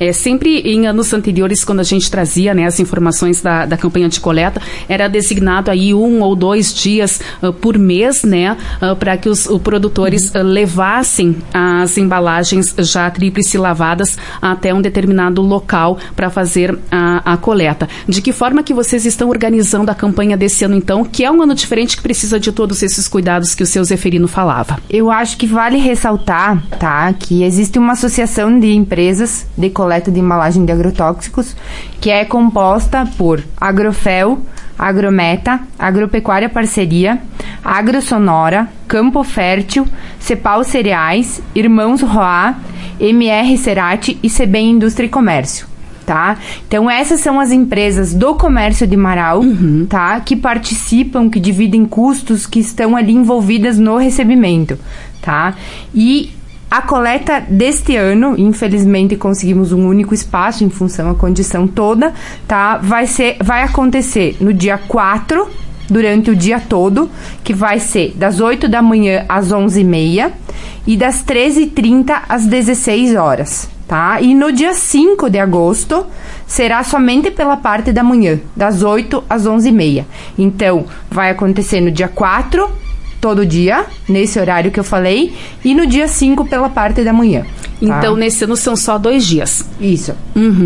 Sempre em anos anteriores, quando a gente trazia, né, as informações da campanha de coleta, era designado aí 1 ou 2 dias por mês, né, para que os produtores levassem as embalagens já tríplice lavadas até um determinado local para fazer a coleta. De que forma que vocês estão organizando a campanha desse ano, então, que é um ano diferente, que precisa de todos esses cuidados que o seu Zeferino falava? Eu acho que vale ressaltar, tá, que existe uma associação de empresas de coleta de embalagem de agrotóxicos que é composta por Agrofel, Agrometa, Agropecuária Parceria, AgroSonora, Campo Fértil, Cepal Cereais, Irmãos Roá, MR Cerati e Sebem Indústria e Comércio. Tá? Então essas são as empresas do comércio de Marau, tá? Que participam, que dividem custos, que estão ali envolvidas no recebimento, tá? E a coleta deste ano, infelizmente conseguimos um único espaço em função da condição toda, tá? Vai acontecer no dia 4, durante o dia todo, que vai ser das 8 da manhã às 11h30 e das 13h30 às 16 horas. Tá? E no dia 5 de agosto será somente pela parte da manhã, das 8 às 11h30. Então, vai acontecer no dia 4, todo dia, nesse horário que eu falei, e no dia 5 pela parte da manhã. Tá? Então, nesse ano são só 2 dias. Isso.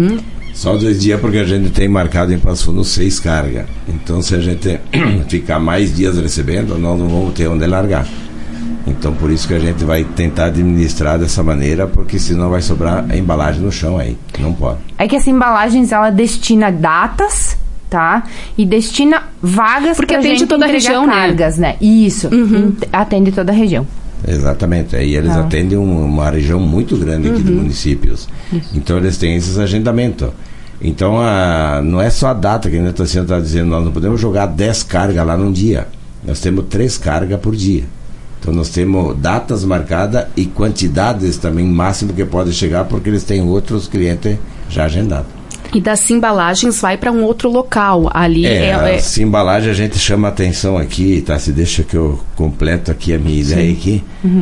Só 2 dias, porque a gente tem marcado em Passo Fundo 6 cargas. Então, se a gente ficar mais dias recebendo, nós não vamos ter onde largar. Então, por isso que a gente vai tentar administrar dessa maneira, porque senão vai sobrar a embalagem no chão aí. Não pode. É que essa embalagens, ela destina datas, tá? E destina vagas porque pra atende gente toda a região, cargas, né? Isso. Atende toda a região. Exatamente. Aí eles atendem uma região muito grande aqui de municípios. Isso. Então, eles têm esses agendamentos. Então, não é só a data que a gente está dizendo, nós não podemos jogar 10 cargas lá num dia. Nós temos 3 cargas por dia. Então nós temos datas marcadas e quantidades também máximo que pode chegar, porque eles têm outros clientes já agendados. E das embalagens vai para um outro local ali. As embalagens a gente chama atenção aqui, tá? Se deixa que eu completo aqui a minha ideia aqui.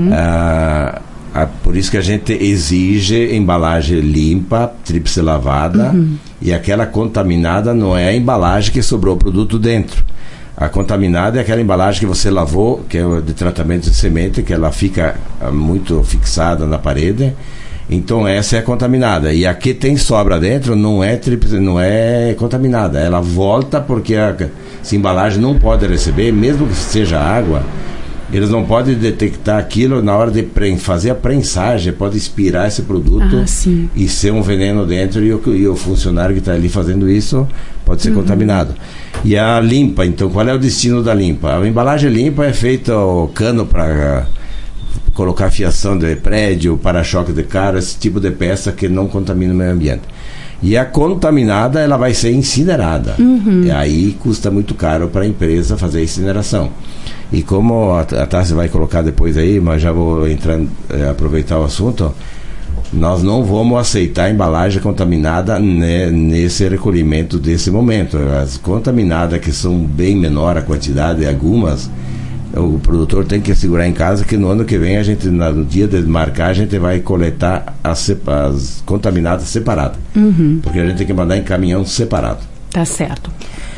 Por isso que a gente exige embalagem limpa, tríplice lavada, e aquela contaminada não é a embalagem que sobrou o produto dentro. A contaminada é aquela embalagem que você lavou, que é de tratamento de semente, que ela fica muito fixada na parede. Então essa é a contaminada. E a que tem sobra dentro não é contaminada. Ela volta porque essa embalagem não pode receber, mesmo que seja água. Eles não podem detectar aquilo na hora de fazer a prensagem, pode expirar esse produto e ser um veneno dentro, e o funcionário que está ali fazendo isso pode ser contaminado. E a limpa, então, qual é o destino da limpa? A embalagem limpa é feita o cano para colocar fiação de prédio, para-choque de carro, esse tipo de peça que não contamina o meio ambiente. E a contaminada, ela vai ser incinerada. E aí custa muito caro para a empresa fazer a incineração. E como a Tássia vai colocar depois aí, mas já vou aproveitar o assunto, nós não vamos aceitar embalagem contaminada nesse recolhimento desse momento. As contaminadas, que são bem menor a quantidade, algumas, o produtor tem que segurar em casa, que no ano que vem, no dia de marcar, a gente vai coletar as contaminadas separadas. Porque a gente tem que mandar em caminhão separado. Tá certo.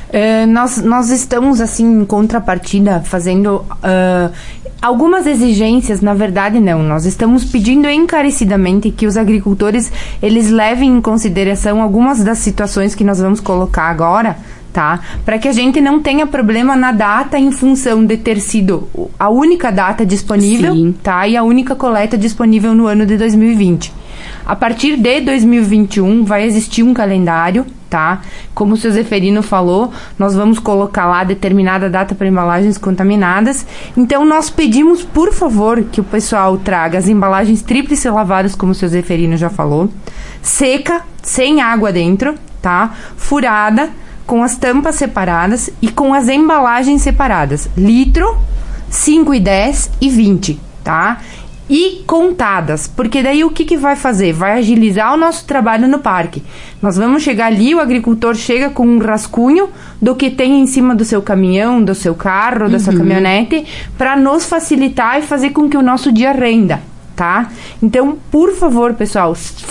Nós estamos, assim, em contrapartida, fazendo algumas exigências. Na verdade, não. Nós estamos pedindo encarecidamente que os agricultores, eles levem em consideração algumas das situações que nós vamos colocar agora, tá? Para que a gente não tenha problema na data, em função de ter sido a única data disponível, tá? E a única coleta disponível no ano de 2020. A partir de 2021 vai existir um calendário, tá? Como o seu Zeferino falou, nós vamos colocar lá determinada data para embalagens contaminadas. Então nós pedimos, por favor, que o pessoal traga as embalagens tríplice lavadas, como o seu Zeferino já falou, seca, sem água dentro, tá? Furada, com as tampas separadas e com as embalagens separadas. Litro, 5 e 10 e 20, tá? E contadas, porque daí o que vai fazer? Vai agilizar o nosso trabalho no parque. Nós vamos chegar ali, o agricultor chega com um rascunho do que tem em cima do seu caminhão, do seu carro, da sua caminhonete, para nos facilitar e fazer com que o nosso dia renda, tá? Então, por favor, pessoal,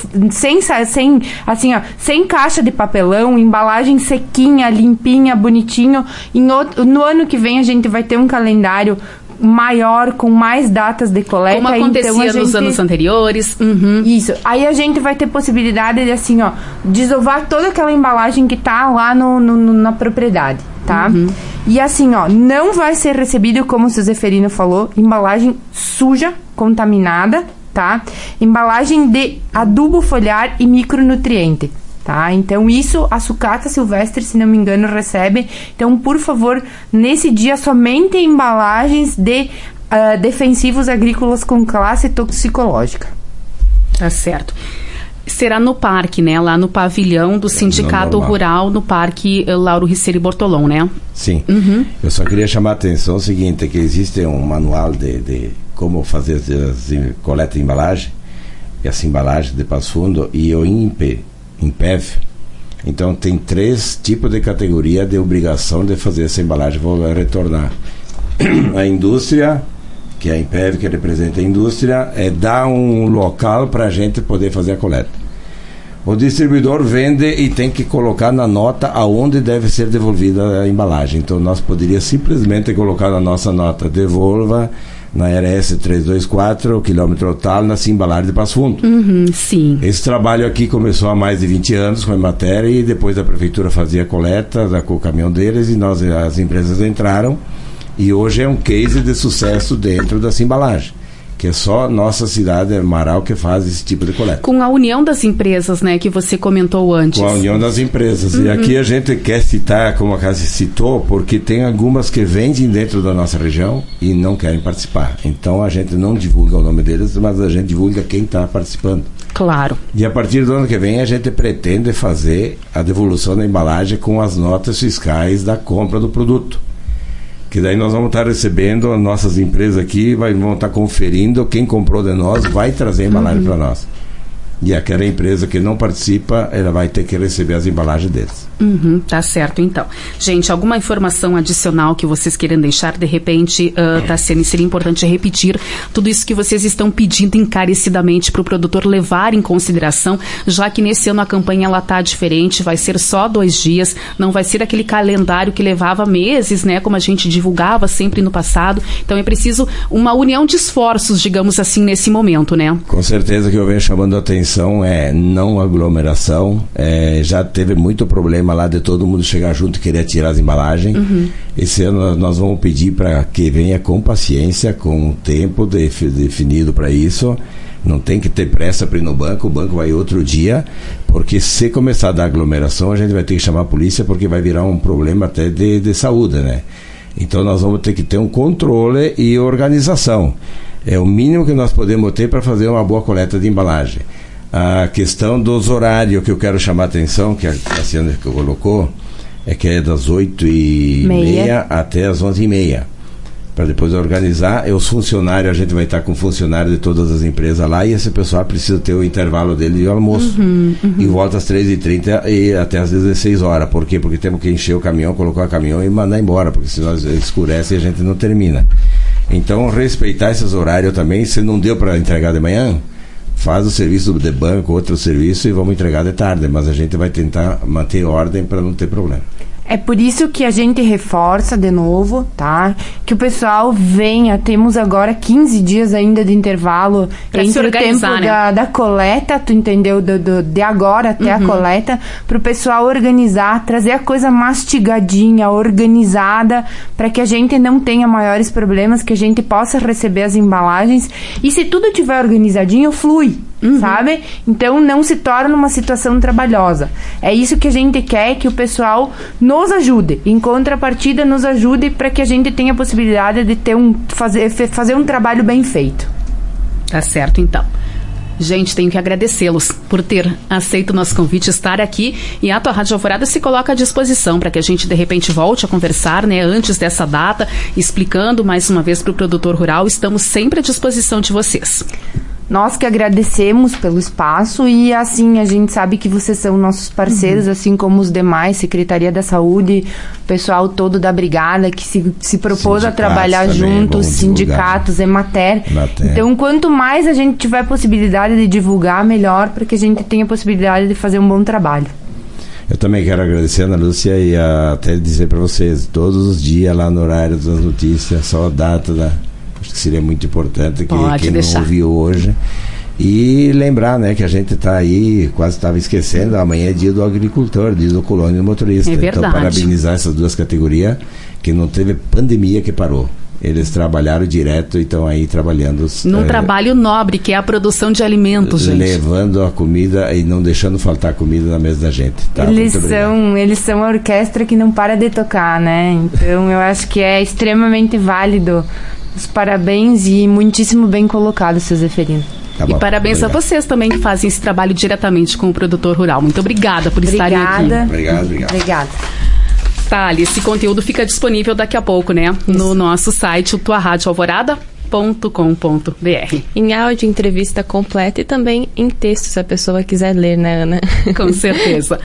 sem caixa de papelão, embalagem sequinha, limpinha, bonitinho. No ano que vem a gente vai ter um calendário maior, com mais datas de coleta. Como acontecia nos anos anteriores. Isso. Aí a gente vai ter possibilidade de, assim, ó, desovar toda aquela embalagem que tá lá na propriedade, tá? E assim, ó, não vai ser recebido, como o seu Zeferino falou, embalagem suja, contaminada, tá? Embalagem de adubo foliar e micronutriente. Tá? Então, isso a sucata silvestre, se não me engano, recebe. Então, por favor, nesse dia, somente embalagens de defensivos agrícolas com classe toxicológica. Tá certo. Será no parque, né? Lá no pavilhão do Sindicato Rural, no Parque Lauro Riccieri Bortolom, né? Sim. Eu só queria chamar a atenção o seguinte, que existe um manual de como fazer as coleta de embalagem, e essa embalagem de Passo Fundo, e o INPEV. Então tem 3 tipos de categoria de obrigação de fazer essa embalagem. Vou retornar. A indústria, que é a INPEV, que representa a indústria, dá um local para a gente poder fazer a coleta. O distribuidor vende e tem que colocar na nota aonde deve ser devolvida a embalagem. Então nós poderíamos simplesmente colocar na nossa nota: devolva na RS 324, quilômetro tal, na embalagem de Passo Fundo. Sim. Esse trabalho aqui começou há mais de 20 anos com a matéria, e depois a prefeitura fazia a coleta com o caminhão deles, e as empresas entraram, e hoje é um case de sucesso dentro dessa embalagem, que é só nossa cidade, Marau, que faz esse tipo de coleta. Com a união das empresas, né, que você comentou antes. Com a união das empresas. E aqui a gente quer citar, como a Cássia citou, porque tem algumas que vendem dentro da nossa região e não querem participar. Então a gente não divulga o nome deles, mas a gente divulga quem está participando. Claro. E a partir do ano que vem a gente pretende fazer a devolução da embalagem com as notas fiscais da compra do produto. Que daí nós vamos estar recebendo, as nossas empresas aqui vão estar conferindo, quem comprou de nós vai trazer a embalagem para nós. E aquela empresa que não participa, ela vai ter que receber as embalagens deles. Tá certo, então. Gente, alguma informação adicional que vocês queiram deixar? De repente, Tassiane, seria importante repetir tudo isso que vocês estão pedindo encarecidamente para o produtor levar em consideração, já que nesse ano a campanha está diferente, vai ser só 2 dias, não vai ser aquele calendário que levava meses, né, como a gente divulgava sempre no passado. Então é preciso uma união de esforços, digamos assim, nesse momento, né? Com certeza que eu venho chamando a atenção não aglomeração. Já teve muito problema lá de todo mundo chegar junto e querer tirar as embalagens. Esse ano nós vamos pedir para que venha com paciência, com tempo definido para isso. Não tem que ter pressa para ir no banco, o banco vai outro dia, porque se começar a dar aglomeração, a gente vai ter que chamar a polícia, porque vai virar um problema até de saúde, né? Então nós vamos ter que ter um controle e organização. É o mínimo que nós podemos ter para fazer uma boa coleta de embalagem. A questão dos horários que eu quero chamar a atenção, que a Cassiana colocou, é que é das 8h30 até as 11h30. Para depois organizar, os funcionários, a gente vai estar com funcionários de todas as empresas lá, e esse pessoal precisa ter o intervalo dele de almoço. E volta às 3h30 e até às 16 horas. Por quê? Porque temos que encher o caminhão, colocar o caminhão e mandar embora, porque senão escurece e a gente não termina. Então, respeitar esses horários também. Se não deu para entregar de manhã, faz o serviço de banco, outro serviço, e vamos entregar de tarde, mas a gente vai tentar manter ordem para não ter problema. É por isso que a gente reforça de novo, tá? Que o pessoal venha. Temos agora 15 dias ainda de intervalo pra entre o tempo, né, da coleta, tu entendeu? De agora até a coleta, para o pessoal organizar, trazer a coisa mastigadinha, organizada, para que a gente não tenha maiores problemas, que a gente possa receber as embalagens. E se tudo tiver organizadinho, flui. Sabe? Então não se torna uma situação trabalhosa. É isso que a gente quer, que o pessoal nos ajude, em contrapartida nos ajude, para que a gente tenha a possibilidade de ter fazer um trabalho bem feito. Tá certo, então. Gente, tenho que agradecê-los por ter aceito o nosso convite, estar aqui, e a tua Rádio Alvorada se coloca à disposição para que a gente de repente volte a conversar, né, antes dessa data, explicando mais uma vez para o produtor rural. Estamos sempre à disposição de vocês. Nós que agradecemos pelo espaço e, assim, a gente sabe que vocês são nossos parceiros, assim como os demais, Secretaria da Saúde, o pessoal todo da Brigada, que se propôs a trabalhar juntos, sindicatos, Emater. Então, quanto mais a gente tiver possibilidade de divulgar, melhor, para que a gente tenha a possibilidade de fazer um bom trabalho. Eu também quero agradecer, Ana Lúcia, e até dizer para vocês, todos os dias lá no horário das notícias, só a data acho que seria muito importante que quem não ouviu hoje. E lembrar, né, que a gente está aí, quase estava esquecendo, amanhã é dia do agricultor, dia do colono e do motorista. É verdade. Então, parabenizar essas duas categorias, que não teve pandemia que parou. Eles trabalharam direto e estão aí trabalhando. Num trabalho nobre, que é a produção de alimentos, gente. Levando a comida e não deixando faltar comida na mesa da gente. Tá? Eles são a orquestra que não para de tocar, né? Então, eu acho que é extremamente válido. Os parabéns e muitíssimo bem colocado, seu Zeferino. Tá bom, e parabéns a vocês também que fazem esse trabalho diretamente com o produtor rural. Muito obrigada por estarem aqui. Obrigado. Tá, esse conteúdo fica disponível daqui a pouco, né? Isso. No nosso site, o tuaradioalvorada.com.br. Em áudio, entrevista completa e também em texto, se a pessoa quiser ler, né, Ana? Com certeza.